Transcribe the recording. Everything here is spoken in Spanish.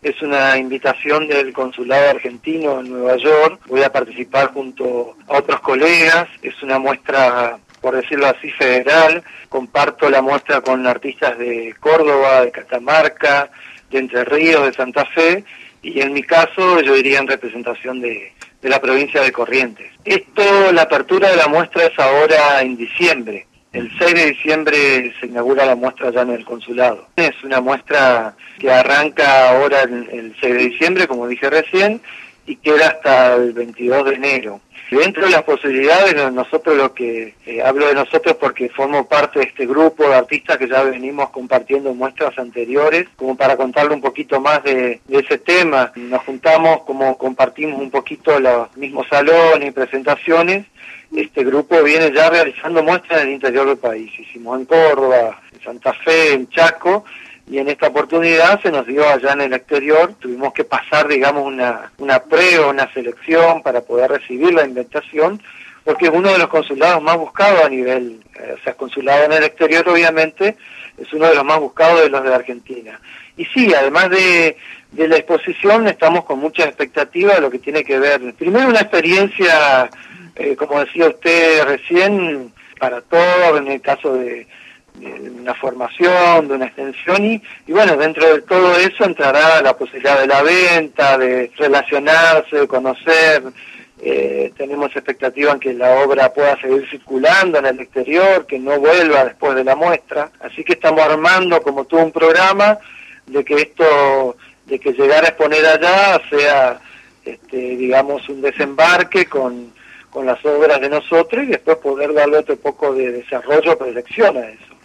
Es una invitación del Consulado Argentino en Nueva York. Voy a participar junto a otros colegas. Es una muestra, por decirlo así, federal. Comparto la muestra con artistas de Córdoba, de Catamarca, de Entre Ríos, de Santa Fe, y en mi caso yo iría en representación de la provincia de Corrientes. La apertura de la muestra es ahora en diciembre. El 6 de diciembre se inaugura la muestra ya en el consulado. Es una muestra que arranca ahora el 6 de diciembre, como dije recién, y queda hasta el 22 de enero. Dentro de las posibilidades, nosotros hablo de nosotros porque formo parte de este grupo de artistas que ya venimos compartiendo muestras anteriores, como para contarle un poquito más de ese tema. Nos juntamos, como compartimos un poquito los mismos salones y presentaciones. Este grupo viene ya realizando muestras en el interior del país. Hicimos en Córdoba, en Santa Fe, en Chaco, y en esta oportunidad se nos dio allá en el exterior. Tuvimos que pasar, digamos, una prueba, una selección para poder recibir la invitación, porque es uno de los consulados más buscados a nivel, consulado en el exterior obviamente, es uno de los más buscados de los de Argentina. Y sí, además de la exposición, estamos con muchas expectativas de lo que tiene que ver, primero una experiencia, como decía usted recién, para todos, en el caso de una formación, de una extensión, y bueno, dentro de todo eso entrará la posibilidad de la venta, de relacionarse, de conocer. Tenemos expectativa en que la obra pueda seguir circulando en el exterior, que no vuelva después de la muestra, así que estamos armando como todo un programa de que llegar a exponer allá sea, digamos, un desembarque con las obras de nosotros y después poder darle otro poco de desarrollo, proyección a eso.